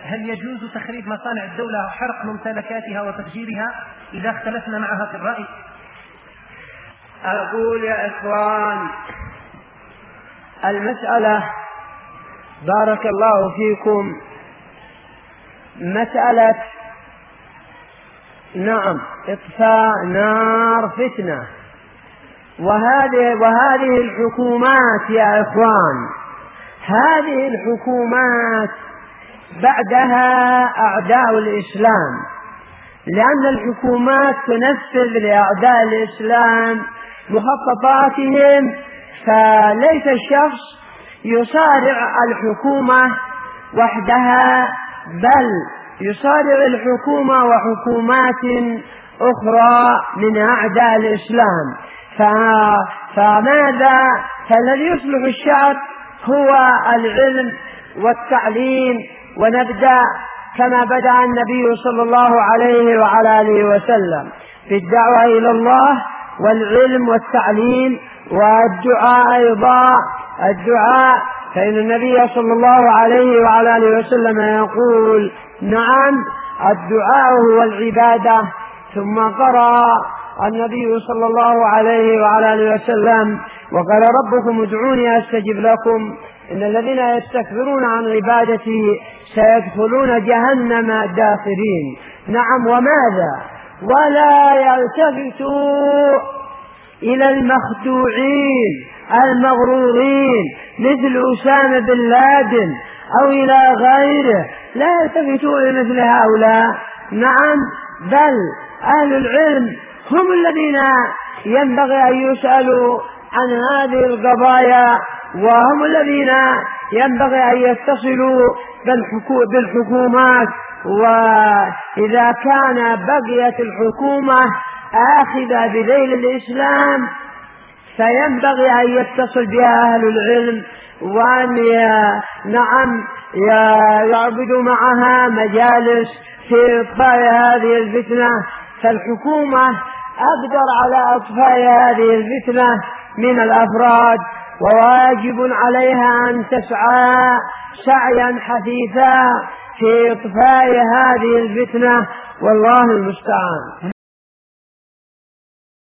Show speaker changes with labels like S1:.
S1: هل يجوز تخريب مصانع الدولة وحرق ممتلكاتها وتفجيرها إذا اختلفنا معها في الرأي؟
S2: أقول يا إخوان، المسألة بارك الله فيكم مسألة إطفاء نار فتنة، وهذه الحكومات يا إخوان، هذه الحكومات بعدها أعداء الإسلام، لأن الحكومات تنفذ لأعداء الإسلام مخططاتهم، فليس الشخص يصارع الحكومة وحدها، بل يصارع الحكومة وحكومات أخرى من أعداء الإسلام. فماذا؟ فالذي يصلح الشعب هو العلم والتعليم، ونبدأ كما بدأ النبي صلى الله عليه وعلى آله وسلم في الدعوة إلى الله والعلم والتعليم والدعاء أيضا. الدعاء، فإن النبي صلى الله عليه وعلى آله وسلم يقول الدعاء هو العبادة. ثم قرأ النبي صلى الله عليه وعلى آله وسلم وقال ربكم ادعوني أستجب لكم إن الذين يستكبرون عن عبادتي سيدخلون جهنم داخرين. وماذا؟ ولا يلتفتوا إلى المخدوعين المغرورين مثل أسامة بن لادن أو إلى غيره، لا يلتفتوا إلى مثل هؤلاء. بل أهل العلم هم الذين ينبغي أن يسألوا عن هذه القضايا، وهم الذين ينبغي أن يتصلوا بالحكومات. وإذا كان بقيت الحكومة آخذة بذيل الإسلام فينبغي أن يتصل بها أهل العلم، وأن يعبدوا معها مجالس في إطفاء هذه الفتنة. فالحكومة أقدر على إطفاء هذه الفتنة من الأفراد، وواجب عليها أن تسعى سعيا حثيثا في إطفاء هذه الفتنة، والله المستعان.